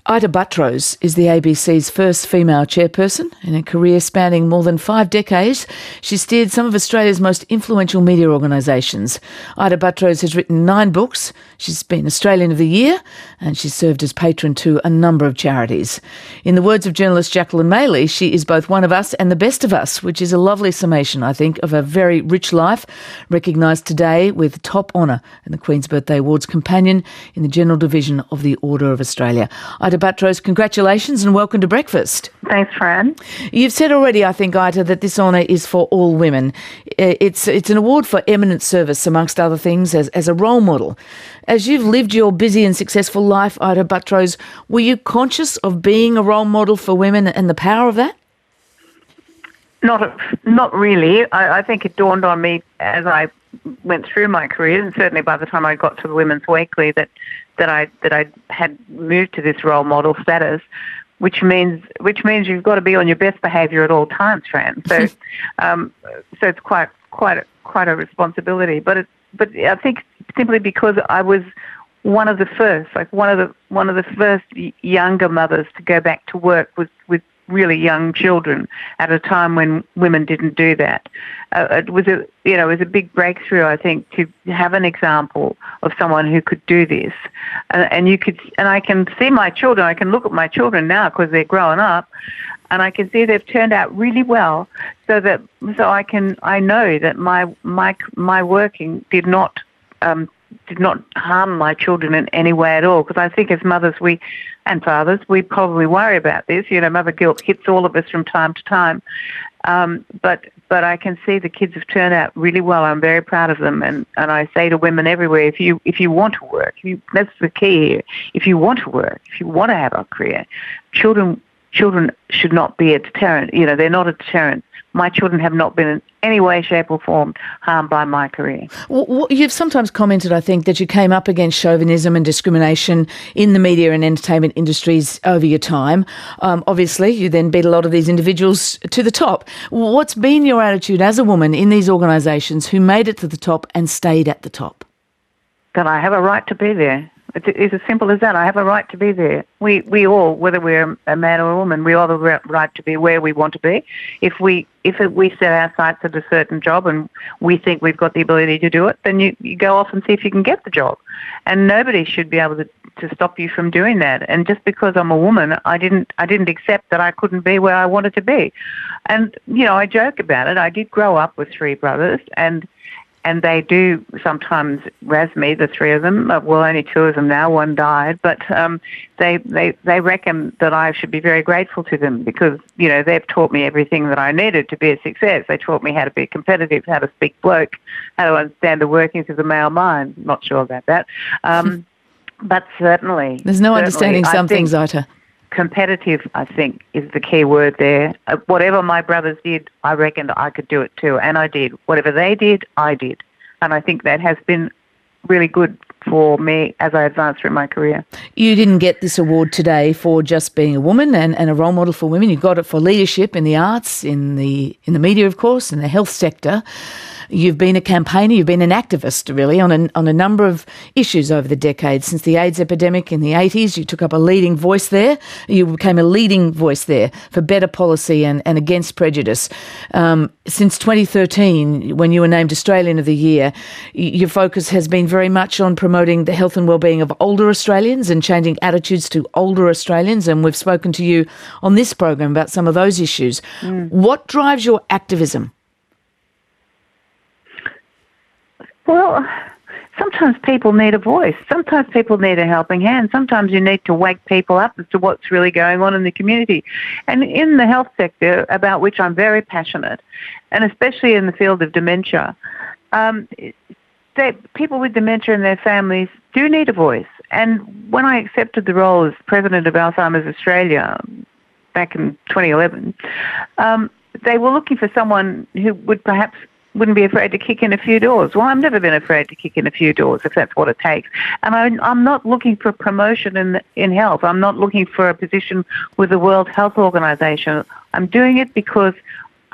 Ita Buttrose is the ABC's first female chairperson. In a career spanning more than 5 decades, she steered some of Australia's most influential media organisations. Ita Buttrose has written 9 books. She's been Australian of the Year and she's served as patron to a number of charities. In the words of journalist Jacqueline Maley, she is both one of us and the best of us, which is a lovely summation, I think, of a very rich life, recognised today with top honour in the Queen's Birthday Awards Companion in the General Division of the Order of Australia. Ita Buttrose, congratulations and welcome to breakfast. Thanks, Fran. You've said already, I think, Ita, that this honour is for all women. It's an award for eminent service, amongst other things, as a role model. As you've lived your busy and successful life, Ita Buttrose, were you conscious of being a role model for women and the power of that? Not really. I think it dawned on me as I went through my career, and certainly by the time I got to the Women's Weekly, that I had moved to this role model status, which means you've got to be on your best behaviour at all times, Fran. So, so it's quite a responsibility. But I think simply because I was one of the first, one of the first younger mothers to go back to work with really young children at a time when women didn't do that. It was a big breakthrough, I think, to have an example of someone who could do this. And I can see my children. I can look at my children now because they're growing up, and I can see they've turned out really well. So I know that my working did not harm my children in any way at all. Because I think as mothers and fathers, we probably worry about this. Mother guilt hits all of us from time to time. But I can see the kids have turned out really well. I'm very proud of them. And I say to women everywhere, if you want to work, that's the key here. If you want to work, if you want to have a career, children should not be a deterrent. They're not a deterrent. My children have not been in any way, shape or form harmed by my career. Well, you've sometimes commented, I think, that you came up against chauvinism and discrimination in the media and entertainment industries over your time. Obviously, you then beat a lot of these individuals to the top. What's been your attitude as a woman in these organisations who made it to the top and stayed at the top? That I have a right to be there. It's as simple as that. I have a right to be there. We all, whether we're a man or a woman, we all have the right to be where we want to be. If we set our sights at a certain job and we think we've got the ability to do it, then you go off and see if you can get the job. And nobody should be able to stop you from doing that. And just because I'm a woman, I didn't accept that I couldn't be where I wanted to be. And I joke about it. I did grow up with 3 brothers, and they do sometimes razz me, the 3 of them. Well, only 2 of them now. 1 died, but they reckon that I should be very grateful to them because they've taught me everything that I needed to be a success. They taught me how to be competitive, how to speak bloke, how to understand the workings of the male mind. Not sure about that, but certainly there's no understanding some things, Ita. Competitive, I think, is the key word there. Whatever my brothers did, I reckoned I could do it too, and I did. Whatever they did, I did. And I think that has been really good for me as I advanced through my career. You didn't get this award today for just being a woman and a role model for women. You got it for leadership in the arts, in the media, of course, in the health sector. You've been a campaigner, you've been an activist, really, on a number of issues over the decades. Since the AIDS epidemic in the 80s, you took up a leading voice there. You became a leading voice there for better policy and against prejudice. Since 2013, when you were named Australian of the Year, your focus has been very much on promoting the health and wellbeing of older Australians and changing attitudes to older Australians, and we've spoken to you on this program about some of those issues. What drives your activism? Well, sometimes people need a voice. Sometimes people need a helping hand. Sometimes you need to wake people up as to what's really going on in the community. And in the health sector, about which I'm very passionate, and especially in the field of dementia, people with dementia and their families do need a voice. And when I accepted the role as president of Alzheimer's Australia back in 2011, they were looking for someone who wouldn't be afraid to kick in a few doors. Well, I've never been afraid to kick in a few doors if that's what it takes. And I'm not looking for promotion in health. I'm not looking for a position with the World Health Organization. I'm doing it because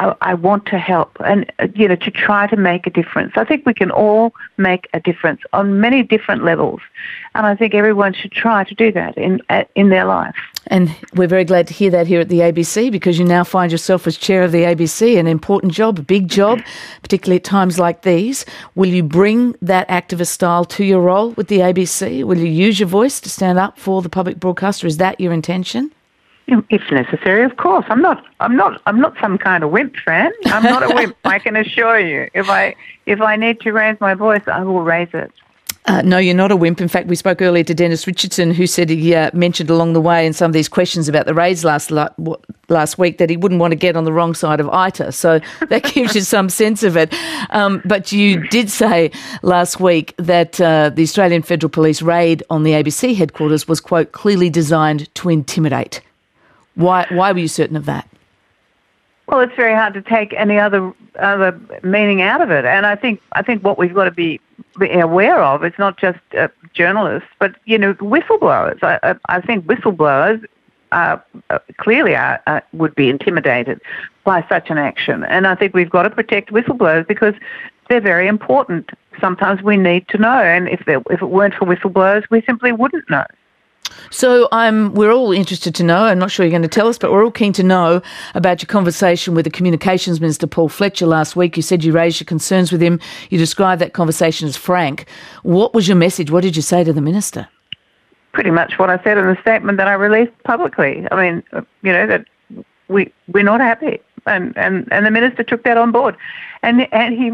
I want to help and, to try to make a difference. I think we can all make a difference on many different levels. And I think everyone should try to do that in their life. And we're very glad to hear that here at the ABC, because you now find yourself as chair of the ABC, an important job, a big job, particularly at times like these. Will you bring that activist style to your role with the ABC? Will you use your voice to stand up for the public broadcaster? Is that your intention? If necessary, of course. I'm not some kind of wimp, Fran. I'm not a wimp. I can assure you. If I need to raise my voice, I will raise it. No, you're not a wimp. In fact, we spoke earlier to Dennis Richardson, who said he mentioned along the way in some of these questions about the raids last week that he wouldn't want to get on the wrong side of ITA. So that gives you some sense of it. But you did say last week that the Australian Federal Police raid on the ABC headquarters was, quote, clearly designed to intimidate. Why were you certain of that? Well, it's very hard to take any other meaning out of it, and I think what we've got to be aware of, it's not just journalists, but whistleblowers. I think whistleblowers clearly would be intimidated by such an action, and I think we've got to protect whistleblowers because they're very important. Sometimes we need to know, and if it weren't for whistleblowers, we simply wouldn't know. So we're all interested to know, I'm not sure you're going to tell us, but we're all keen to know about your conversation with the Communications Minister, Paul Fletcher, last week. You said you raised your concerns with him. You described that conversation as frank. What was your message? What did you say to the Minister? Pretty much what I said in the statement that I released publicly. I mean, that we're not happy. And the Minister took that on board. And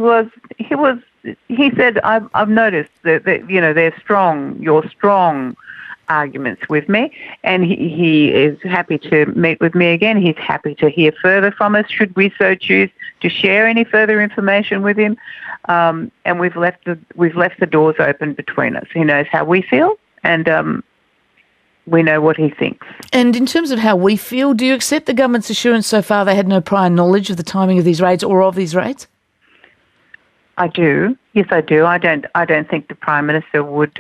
he said, I've noticed that you're strong arguments with me, and he is happy to meet with me again. He's happy to hear further from us should we so choose to share any further information with him, and we've left the doors open between us. He knows how we feel, and we know what he thinks. And in terms of how we feel, do you accept the government's assurance so far they had no prior knowledge of the timing of these raids or of these raids? I do. Yes, I do. I don't think the Prime Minister would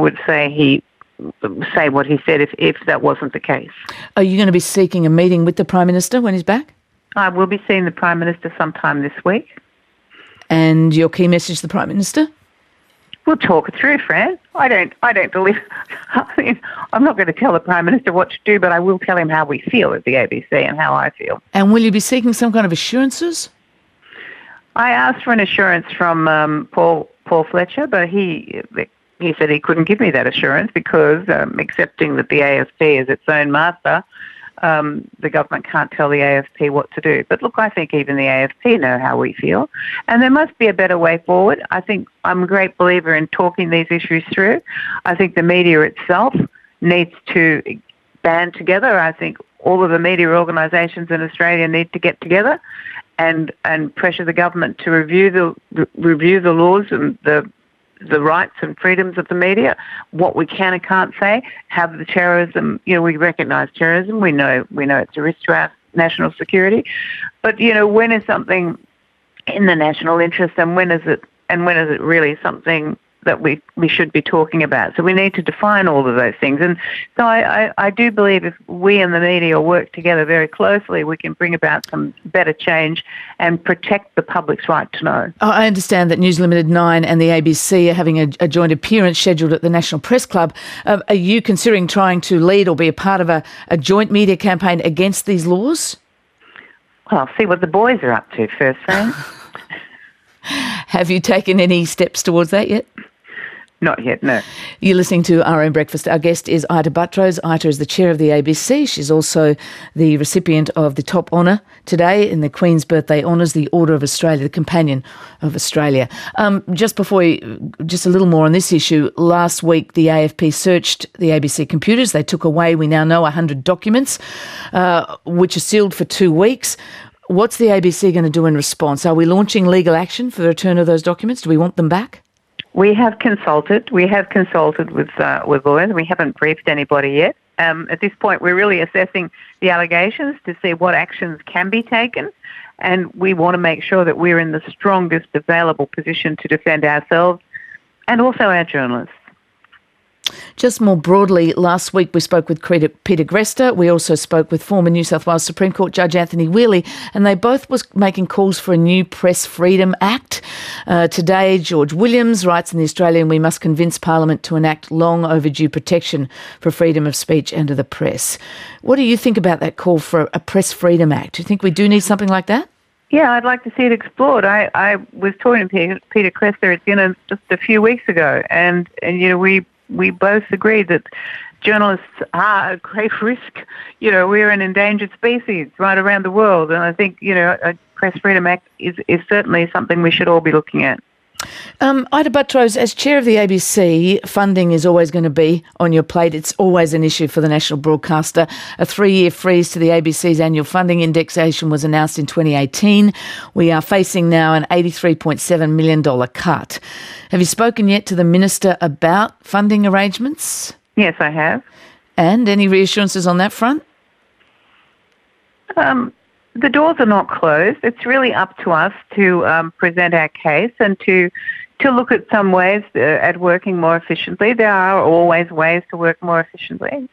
say what he said if that wasn't the case. Are you going to be seeking a meeting with the Prime Minister when he's back? I will be seeing the Prime Minister sometime this week. And your key message to the Prime Minister? We'll talk it through, Fran. I don't believe... I'm not going to tell the Prime Minister what to do, but I will tell him how we feel at the ABC and how I feel. And will you be seeking some kind of assurances? I asked for an assurance from Paul Fletcher, but he said he couldn't give me that assurance because accepting that the AFP is its own master, the government can't tell the AFP what to do. But look, I think even the AFP know how we feel, and there must be a better way forward. I think I'm a great believer in talking these issues through. I think the media itself needs to band together. I think all of the media organisations in Australia need to get together and pressure the government to review the laws and the rights and freedoms of the media, what we can and can't say, have the terrorism, we recognise terrorism, we know it's a risk to our national security, but, when is something in the national interest and when is it really something that we should be talking about? So we need to define all of those things. And so I do believe if we and the media work together very closely, we can bring about some better change and protect the public's right to know. I understand that News Limited 9 and the ABC are having a joint appearance scheduled at the National Press Club. Are you considering trying to lead or be a part of a joint media campaign against these laws? Well, I'll see what the boys are up to first, Fran. Have you taken any steps towards that yet? Not yet, no. You're listening to Our Own Breakfast. Our guest is Ita Buttrose. Ita is the chair of the ABC. She's also the recipient of the top honour today in the Queen's Birthday Honours, the Order of Australia, the Companion of Australia. Just a little more on this issue. Last week, the AFP searched the ABC computers. They took away, we now know, 100 documents, which are sealed for 2 weeks. What's the ABC going to do in response? Are we launching legal action for the return of those documents? Do we want them back? We have consulted with lawyers. We haven't briefed anybody yet. At this point, we're really assessing the allegations to see what actions can be taken, and we want to make sure that we're in the strongest available position to defend ourselves and also our journalists. Just more broadly, last week we spoke with Peter Grester. We also spoke with former New South Wales Supreme Court Judge Anthony Whealy, and they both was making calls for a new Press Freedom Act. Today, George Williams writes in The Australian, we must convince Parliament to enact long overdue protection for freedom of speech and of the press. What do you think about that call for a Press Freedom Act? Do you think we do need something like that? Yeah, I'd like to see it explored. I was talking to Peter Grester at dinner just a few weeks ago, and we both agreed that journalists are at great risk. We're an endangered species right around the world, and I think, a Press Freedom Act is certainly something we should all be looking at. Ita Buttrose, as chair of the ABC, funding is always going to be on your plate. It's always an issue for the national broadcaster. A 3-year freeze to the ABC's annual funding indexation was announced in 2018. We are facing now an $83.7 million cut. Have you spoken yet to the Minister about funding arrangements? Yes, I have. And any reassurances on that front? The doors are not closed. It's really up to us to present our case and to look at some ways at working more efficiently. There are always ways to work more efficiently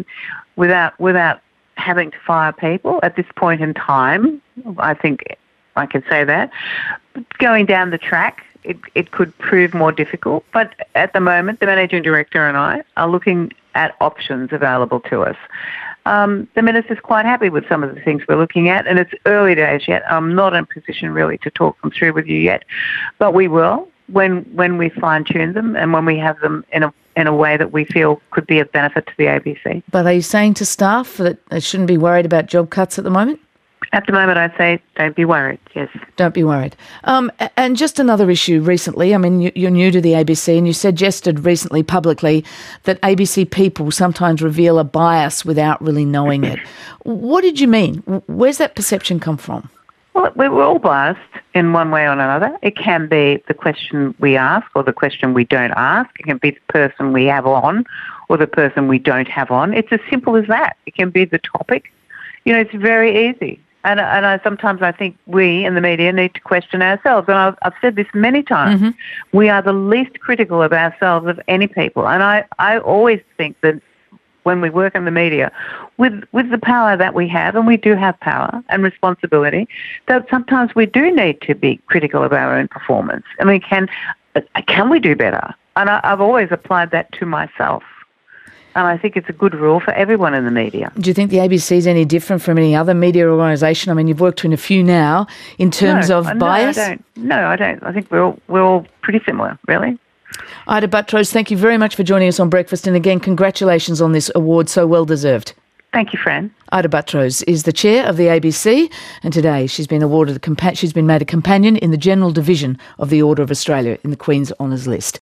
without having to fire people at this point in time. I think I can say that. Going down the track, it could prove more difficult. But at the moment, the Managing Director and I are looking at options available to us. The Minister's quite happy with some of the things we're looking at, and it's early days yet. I'm not in a position really to talk them through with you yet, but we will when we fine-tune them and when we have them in a way that we feel could be of benefit to the ABC. But are you saying to staff that they shouldn't be worried about job cuts at the moment? At the moment, I'd say don't be worried, yes. Don't be worried. And just another issue recently, I mean, you're new to the ABC and you suggested recently publicly that ABC people sometimes reveal a bias without really knowing it. What did you mean? Where's that perception come from? Well, we're all biased in one way or another. It can be the question we ask or the question we don't ask. It can be the person we have on or the person we don't have on. It's as simple as that. It can be the topic. It's very easy. And sometimes I think we in the media need to question ourselves. And I've said this many times. Mm-hmm. We are the least critical of ourselves of any people. And I always think that when we work in the media, with the power that we have, and we do have power and responsibility, that sometimes we do need to be critical of our own performance. I mean, can we do better? And I've always applied that to myself. And I think it's a good rule for everyone in the media. Do you think the ABC is any different from any other media organisation? I mean, you've worked in a few now in terms of bias. No, I don't. I think we're all pretty similar, really. Ita Buttrose, thank you very much for joining us on Breakfast. And again, congratulations on this award, so well deserved. Thank you, Fran. Ita Buttrose is the chair of the ABC, and today she's been made a companion in the General Division of the Order of Australia in the Queen's Honours List.